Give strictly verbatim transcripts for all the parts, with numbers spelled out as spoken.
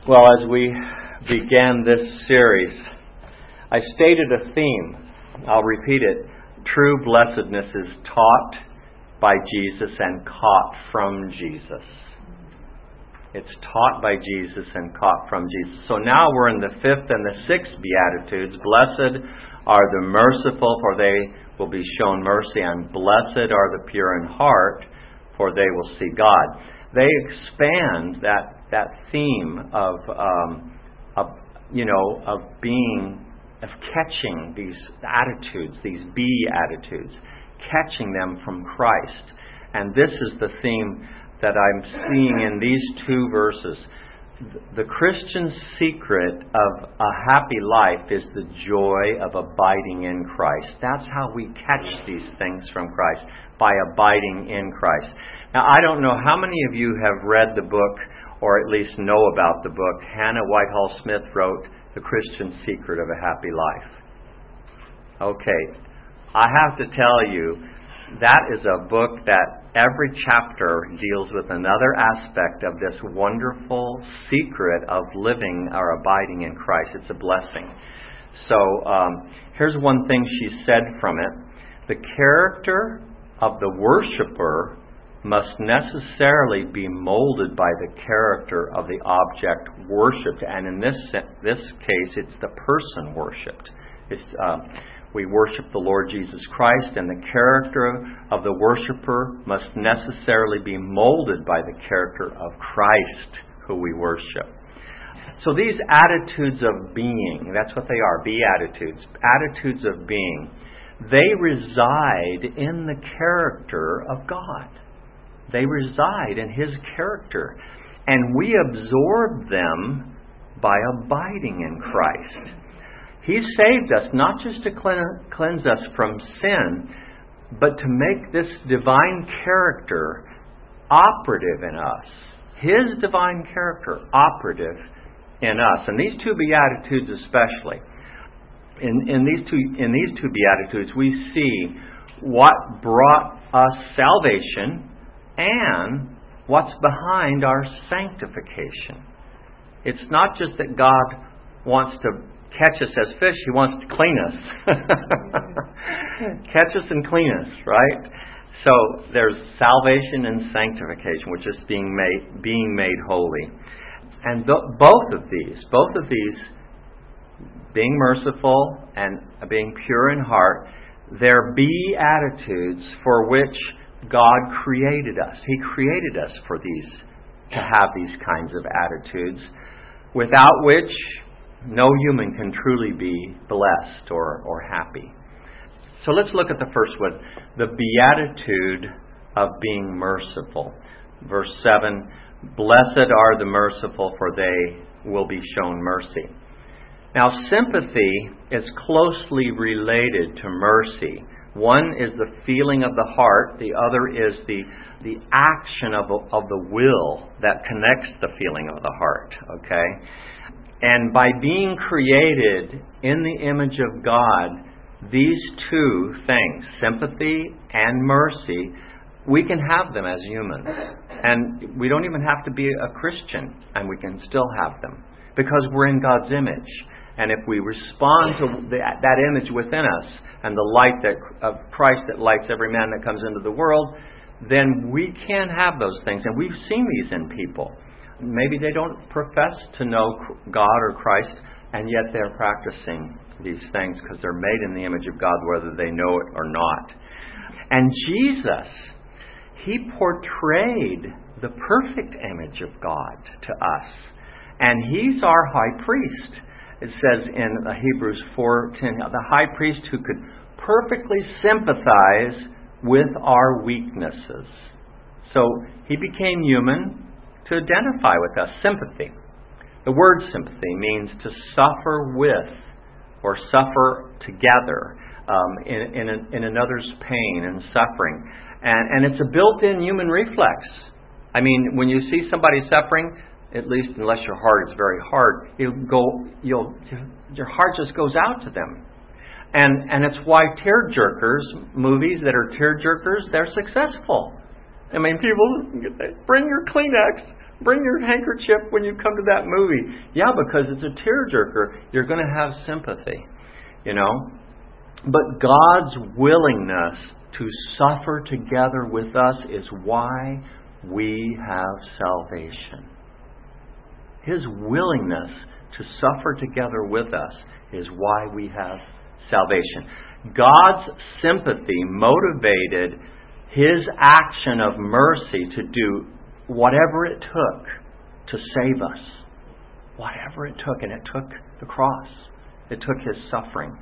Well, as we began this series, I stated a theme. I'll repeat it. True blessedness is taught by Jesus and caught from Jesus. It's taught by Jesus and caught from Jesus. So now we're in the fifth and the sixth Beatitudes. Blessed are the merciful, for they will be shown mercy, and blessed are the pure in heart, for they will see God. They expand that that theme of, um, of, you know, of being, of catching these attitudes, these beatitudes, catching them from Christ. And this is the theme that I'm seeing in these two verses. The Christian secret of a happy life is the joy of abiding in Christ. That's how we catch these things from Christ, by abiding in Christ. Now, I don't know how many of you have read the book, or at least know about the book Hannah Whitehall Smith wrote, The Christian Secret of a Happy Life. Okay, I have to tell you, that is a book that every chapter deals with another aspect of this wonderful secret of living or abiding in Christ. It's a blessing. So, um, here's one thing she said from it. The character of the worshiper must necessarily be molded by the character of the object worshipped. And in this this case, it's the person worshipped. It's, uh, we worship the Lord Jesus Christ, and the character of the worshiper must necessarily be molded by the character of Christ, who we worship. So these attitudes of being, that's what they are, beatitudes, attitudes of being, they reside in the character of God. They reside in His character. And we absorb them by abiding in Christ. He saved us not just to cleanse us from sin, but to make this divine character operative in us. His divine character operative in us. And these two Beatitudes especially. In, in, these two, in these two Beatitudes, we see what brought us salvation and what's behind our sanctification. It's not just that God wants to catch us as fish, He wants to clean us. Catch us and clean us, right? So there's salvation and sanctification, which is being made being made holy. And th- both of these, both of these, being merciful and being pure in heart, they're beatitudes for which God created us. He created us for these, to have these kinds of attitudes, without which no human can truly be blessed or, or happy. So let's look at the first one, the beatitude of being merciful. Verse seven, blessed are the merciful, for they will be shown mercy. Now, sympathy is closely related to mercy. One is the feeling of the heart. The other is the the action of, of the will that connects the feeling of the heart. Okay? And by being created in the image of God, these two things, sympathy and mercy, we can have them as humans. And we don't even have to be a Christian, and we can still have them, because we're in God's image. And if we respond to the, that image within us and the light that of Christ that lights every man that comes into the world, then we can have those things. And we've seen these in people. Maybe they don't profess to know God or Christ, and yet they're practicing these things because they're made in the image of God, whether they know it or not. And Jesus, He portrayed the perfect image of God to us. And He's our high priest. It says in Hebrews four ten, the high priest who could perfectly sympathize with our weaknesses. So He became human to identify with us. Sympathy. The word sympathy means to suffer with or suffer together um, in, in, a, in another's pain and suffering. And, and it's a built-in human reflex. I mean, when you see somebody suffering, at least unless your heart is very hard, you'll go, you'll, your heart just goes out to them. And and it's why tear-jerkers, movies that are tear-jerkers, they're successful. I mean, people, bring your Kleenex. Bring your handkerchief when you come to that movie. Yeah, because it's a tearjerker. You're going to have sympathy, you know. But God's willingness to suffer together with us is why we have salvation. His willingness to suffer together with us is why we have salvation. God's sympathy motivated His action of mercy to do whatever it took to save us. Whatever it took. And it took the cross. It took His suffering.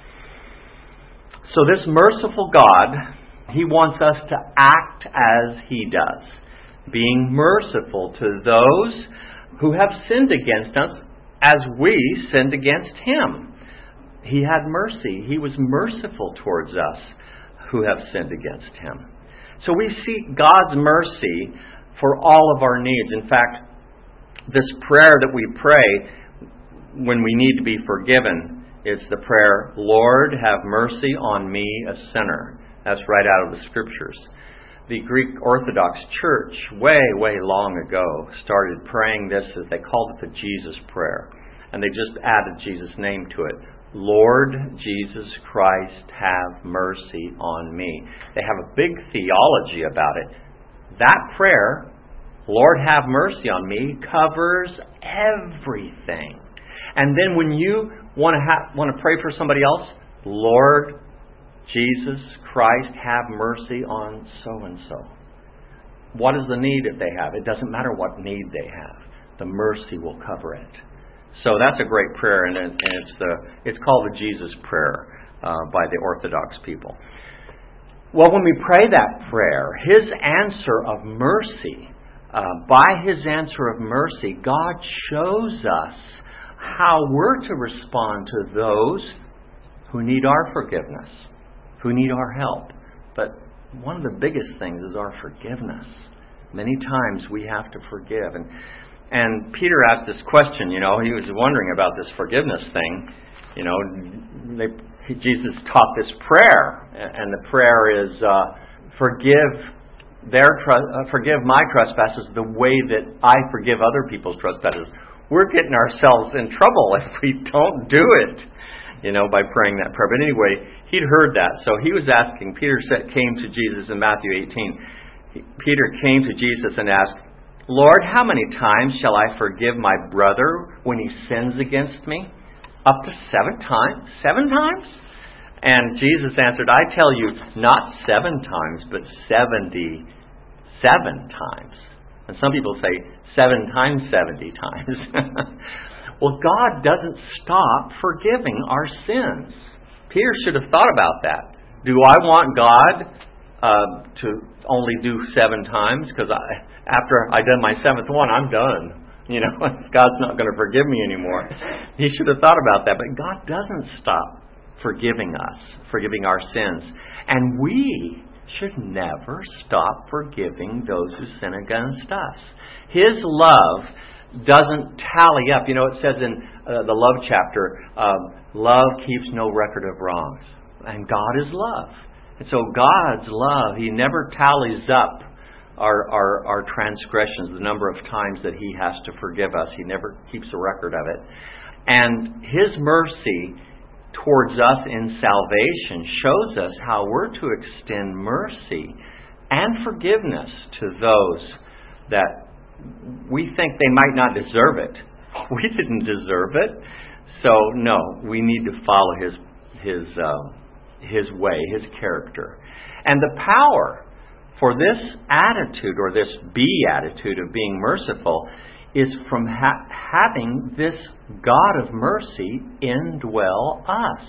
So this merciful God, He wants us to act as He does. Being merciful to those who have sinned against us as we sinned against Him. He had mercy. He was merciful towards us who have sinned against Him. So we seek God's mercy for all of our needs. In fact, this prayer that we pray when we need to be forgiven is the prayer, Lord, have mercy on me, a sinner. That's right out of the Scriptures. The Greek Orthodox Church, way, way long ago, started praying this as they called it the Jesus Prayer. And they just added Jesus' name to it. Lord Jesus Christ, have mercy on me. They have a big theology about it. That prayer, Lord, have mercy on me, covers everything. And then when you want to ha- want to pray for somebody else, Lord Jesus Christ, have mercy on so-and-so. What is the need that they have? It doesn't matter what need they have. The mercy will cover it. So that's a great prayer, and, it, and it's the it's called the Jesus Prayer uh, by the Orthodox people. Well, when we pray that prayer, His answer of mercy, uh, by His answer of mercy, God shows us how we're to respond to those who need our forgiveness, who need our help. But one of the biggest things is our forgiveness. Many times we have to forgive. And And Peter asked this question, you know, he was wondering about this forgiveness thing. You know, they, Jesus taught this prayer, and the prayer is, uh, forgive their uh, forgive my trespasses the way that I forgive other people's trespasses. We're getting ourselves in trouble if we don't do it, you know, by praying that prayer. But anyway, he'd heard that, so he was asking. Peter said, came to Jesus in Matthew eighteen. Peter came to Jesus and asked, Lord, how many times shall I forgive my brother when he sins against me? Up to seven times? Seven times? And Jesus answered, I tell you, not seven times, but seventy-seven times. And some people say seven times seventy times. Well, God doesn't stop forgiving our sins. Peter should have thought about that. Do I want God uh, to only do seven times? Because I... After I done my seventh one, I'm done. You know, God's not going to forgive me anymore. He should have thought about that. But God doesn't stop forgiving us, forgiving our sins. And we should never stop forgiving those who sin against us. His love doesn't tally up. You know, it says in uh, the love chapter, um, love keeps no record of wrongs. And God is love. And so God's love, He never tallies up Our, our our transgressions, the number of times that He has to forgive us. He never keeps a record of it. And His mercy towards us in salvation shows us how we're to extend mercy and forgiveness to those that we think they might not deserve it. We didn't deserve it. So, no, we need to follow His, his, uh, his way, His character. And the power for this attitude, or this beatitude of being merciful, is from ha- having this God of mercy indwell us.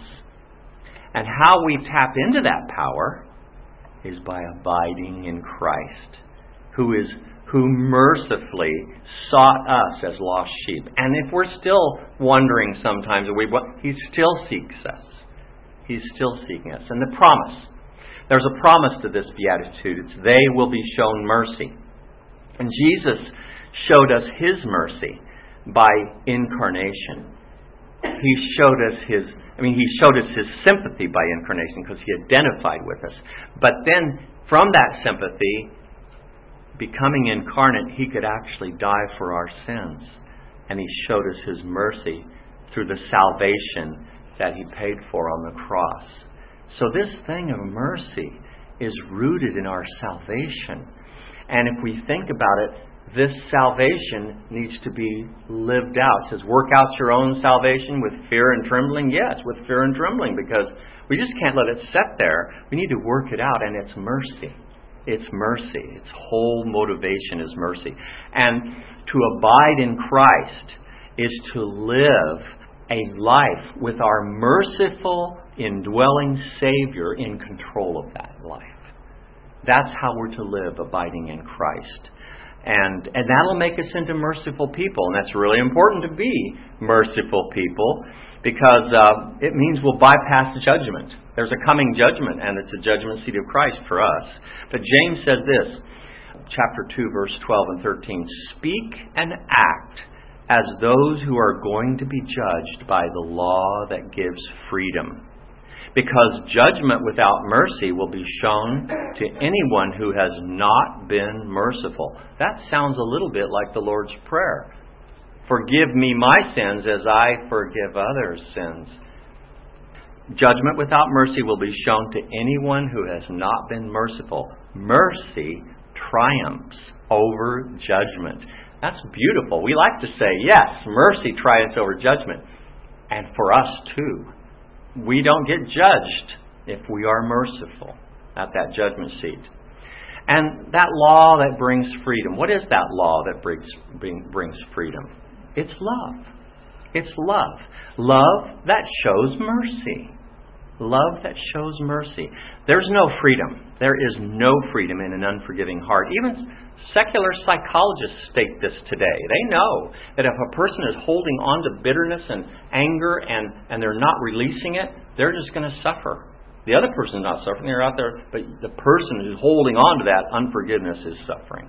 And how we tap into that power is by abiding in Christ, who is who mercifully sought us as lost sheep. And if we're still wondering sometimes, we He still seeks us. He's still seeking us. And the promise. There's a promise to this beatitude. It's they will be shown mercy. And Jesus showed us His mercy by incarnation. He showed us His, I mean, He showed us His sympathy by incarnation because He identified with us. But then from that sympathy, becoming incarnate, He could actually die for our sins. And He showed us His mercy through the salvation that He paid for on the cross. So this thing of mercy is rooted in our salvation. And if we think about it, this salvation needs to be lived out. It says, work out your own salvation with fear and trembling. Yes, with fear and trembling, because we just can't let it sit there. We need to work it out, and it's mercy. It's mercy. Its whole motivation is mercy. And to abide in Christ is to live a life with our merciful, indwelling Savior in control of that life. That's how we're to live, abiding in Christ. And and that'll make us into merciful people. And that's really important to be merciful people, because uh, it means we'll bypass judgment. There's a coming judgment, and it's a judgment seat of Christ for us. But James says this, chapter two, verse twelve and thirteen, speak and act as those who are going to be judged by the law that gives freedom. Because judgment without mercy will be shown to anyone who has not been merciful. That sounds a little bit like the Lord's Prayer. Forgive me my sins as I forgive others' sins. Judgment without mercy will be shown to anyone who has not been merciful. Mercy triumphs over judgment. That's beautiful. We like to say, yes, mercy triumphs over judgment. And for us too. We don't get judged if we are merciful at that judgment seat. And that law that brings freedom. What is that law that brings bring, brings freedom? It's love. It's love. Love that shows mercy. Love that shows mercy. There's no freedom. There is no freedom in an unforgiving heart. Even secular psychologists state this today. They know that if a person is holding on to bitterness and anger and, and they're not releasing it, they're just going to suffer. The other person is not suffering. They're out there, but the person who's holding on to that unforgiveness is suffering.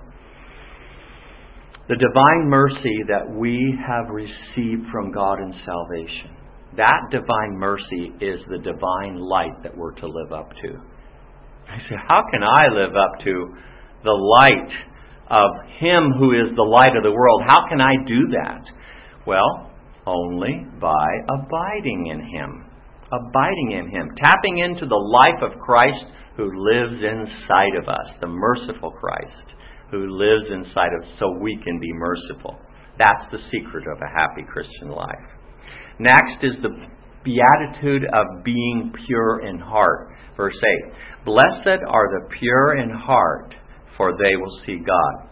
The divine mercy that we have received from God in salvation, that divine mercy is the divine light that we're to live up to. I say, how can I live up to the light of Him who is the light of the world? How can I do that? Well, only by abiding in Him. Abiding in Him. Tapping into the life of Christ who lives inside of us. The merciful Christ who lives inside of us so we can be merciful. That's the secret of a happy Christian life. Next is the beatitude of being pure in heart. Verse eight. Blessed are the pure in heart, for they will see God.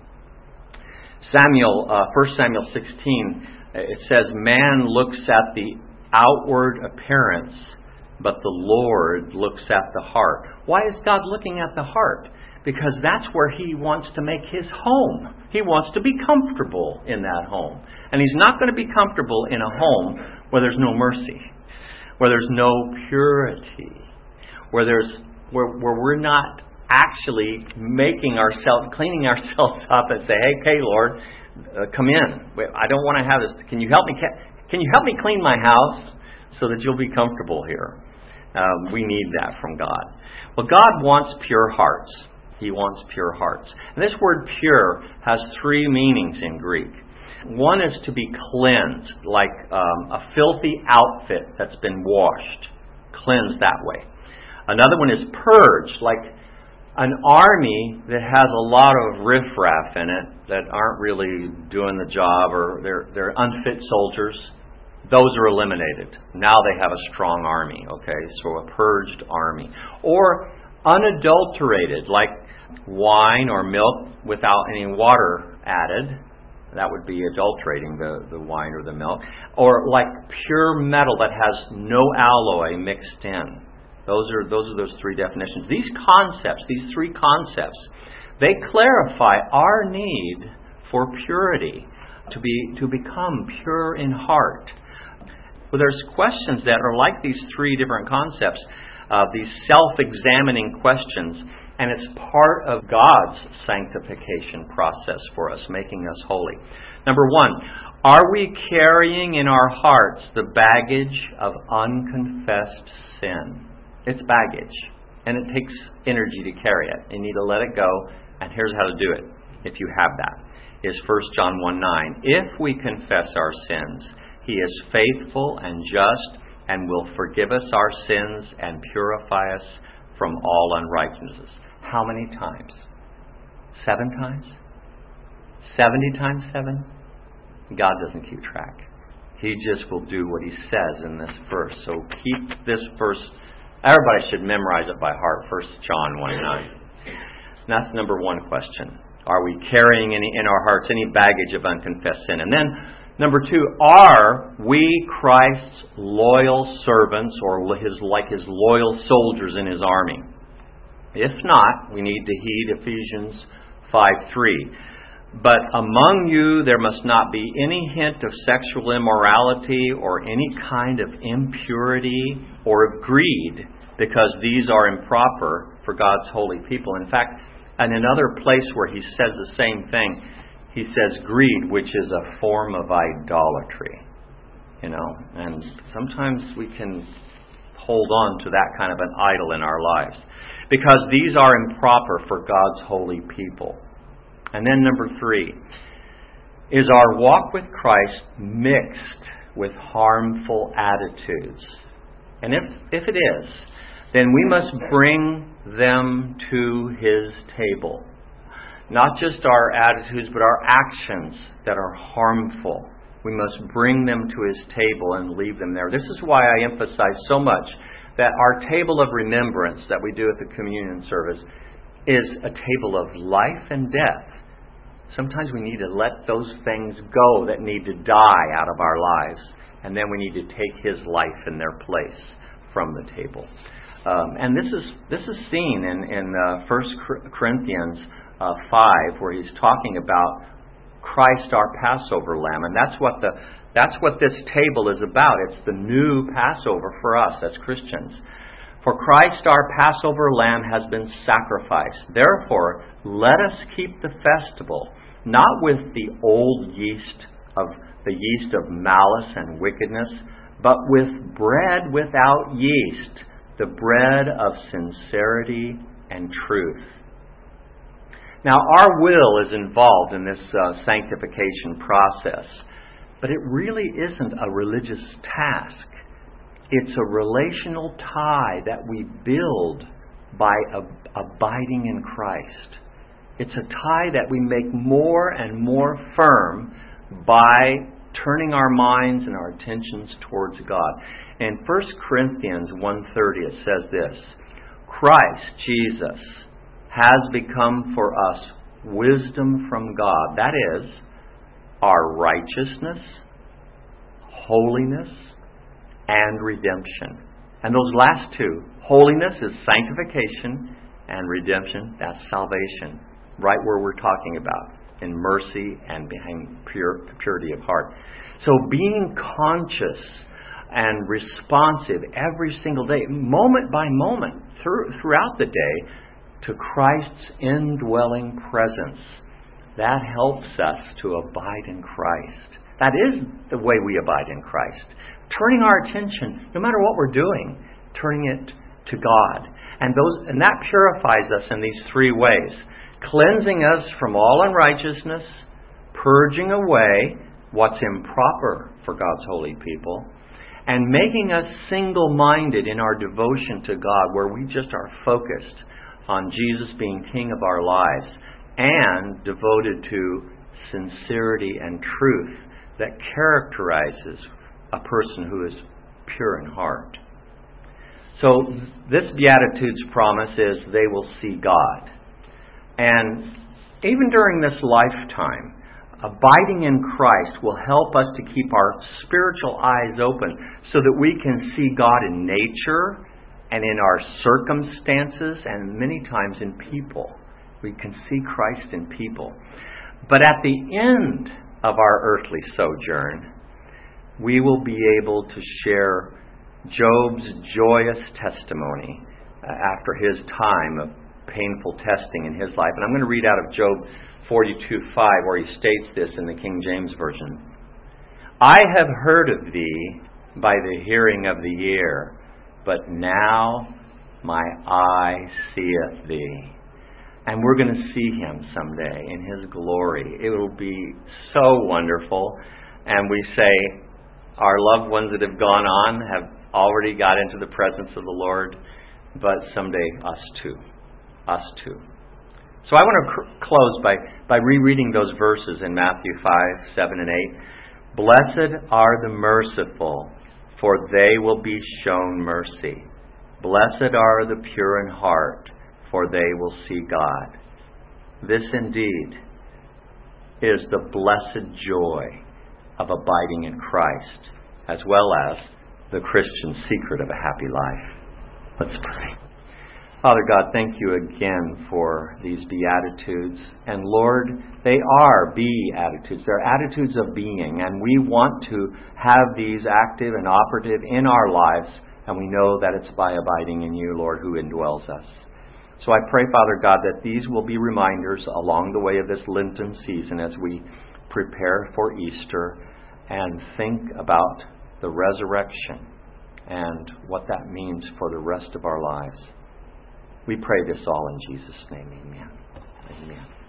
Samuel, uh, First Samuel sixteen, it says, man looks at the outward appearance, but the Lord looks at the heart. Why is God looking at the heart? Because that's where He wants to make His home. He wants to be comfortable in that home. And He's not going to be comfortable in a home where there's no mercy, where there's no purity, where there's where where we're not actually making ourselves, cleaning ourselves up and say, hey, okay, Lord, uh, come in. I don't want to have this. Can you help me? Can you help me clean my house so that you'll be comfortable here? Um, we need that from God. Well, God wants pure hearts. He wants pure hearts. And this word pure has three meanings in Greek. One is to be cleansed, like um, a filthy outfit that's been washed. Cleansed that way. Another one is purged, like an army that has a lot of riffraff in it that aren't really doing the job, or they're they're unfit soldiers. Those are eliminated. Now they have a strong army, okay? So a purged army. Or unadulterated, like wine or milk without any water added. That would be adulterating the, the wine or the milk. Or like pure metal that has no alloy mixed in. Those are those are those three definitions. These concepts, these three concepts, they clarify our need for purity, to be to become pure in heart. Well, there's questions that are like these three different concepts, uh, these self-examining questions, and it's part of God's sanctification process for us, making us holy. Number one, are we carrying in our hearts the baggage of unconfessed sin? It's baggage, and it takes energy to carry it. You need to let it go, and here's how to do it. if you have that, is First John one nine. If we confess our sins, He is faithful and just and will forgive us our sins and purify us from all unrighteousness. How many times? Seven times? Seventy times seven? God doesn't keep track. He just will do what He says in this verse. So keep this verse. Everybody should memorize it by heart. First John one nine. And that's number one question. Are we carrying any in our hearts any baggage of unconfessed sin? And then number two, are we Christ's loyal servants or his like His loyal soldiers in His army? If not, we need to heed Ephesians five three. But among you there must not be any hint of sexual immorality or any kind of impurity or of greed, because these are improper for God's holy people. In fact, in another place where He says the same thing, He says greed, which is a form of idolatry. You know, and sometimes we can hold on to that kind of an idol in our lives, because these are improper for God's holy people. And then number three, is our walk with Christ mixed with harmful attitudes? And if, if it is, then we must bring them to His table. Not just our attitudes, but our actions that are harmful. We must bring them to His table and leave them there. This is why I emphasize so much that our table of remembrance that we do at the communion service is a table of life and death. Sometimes we need to let those things go that need to die out of our lives, and then we need to take His life in their place from the table. Um, and this is this is seen in in uh, First Corinthians uh, five, where he's talking about Christ, our Passover lamb, and that's what the that's what this table is about. It's the new Passover for us as Christians. For Christ, our Passover lamb, has been sacrificed. Therefore, let us keep the festival, not with the old yeast of the yeast of malice and wickedness, but with bread without yeast, the bread of sincerity and truth. Now, our will is involved in this uh, sanctification process, but it really isn't a religious task. It's a relational tie that we build by ab- abiding in Christ. It's a tie that we make more and more firm by turning our minds and our attentions towards God. In First Corinthians one thirty it says this, Christ, Jesus, has become for us wisdom from God. That is, our righteousness, holiness, and redemption. And those last two, holiness is sanctification, and redemption, that's salvation. Right where we're talking about, in mercy and behind pure, purity of heart. So being conscious and responsive every single day, moment by moment, through, throughout the day, to Christ's indwelling presence, that helps us to abide in Christ. That is the way we abide in Christ. Turning our attention, no matter what we're doing, turning it to God. And those and that purifies us in these three ways. Cleansing us from all unrighteousness, purging away what's improper for God's holy people, and making us single-minded in our devotion to God, where we just are focused on Jesus being King of our lives and devoted to sincerity and truth that characterizes a person who is pure in heart. So this Beatitudes promise is they will see God. And even during this lifetime, abiding in Christ will help us to keep our spiritual eyes open so that we can see God in nature and in our circumstances and many times in people. We can see Christ in people. But at the end of our earthly sojourn, we will be able to share Job's joyous testimony after his time of painful testing in his life. And I'm going to read out of Job forty-two five, where he states this in the King James Version. I have heard of thee by the hearing of the ear, but now my eye seeth thee. And we're going to see Him someday in His glory. It will be so wonderful. And we say, our loved ones that have gone on have already got into the presence of the Lord, but someday us too. Us too. So I want to cr- close by, by rereading those verses in Matthew five, seven, and eight. Blessed are the merciful, for they will be shown mercy. Blessed are the pure in heart, for they will see God. This indeed is the blessed joy of abiding in Christ, as well as the Christian secret of a happy life. Let's pray. Father God, thank you again for these Beatitudes. And Lord, they are Beatitudes. They're attitudes of being. And we want to have these active and operative in our lives. And we know that it's by abiding in you, Lord, who indwells us. So I pray, Father God, that these will be reminders along the way of this Lenten season as we prepare for Easter and think about the resurrection and what that means for the rest of our lives. We pray this all in Jesus' name. Amen. Amen.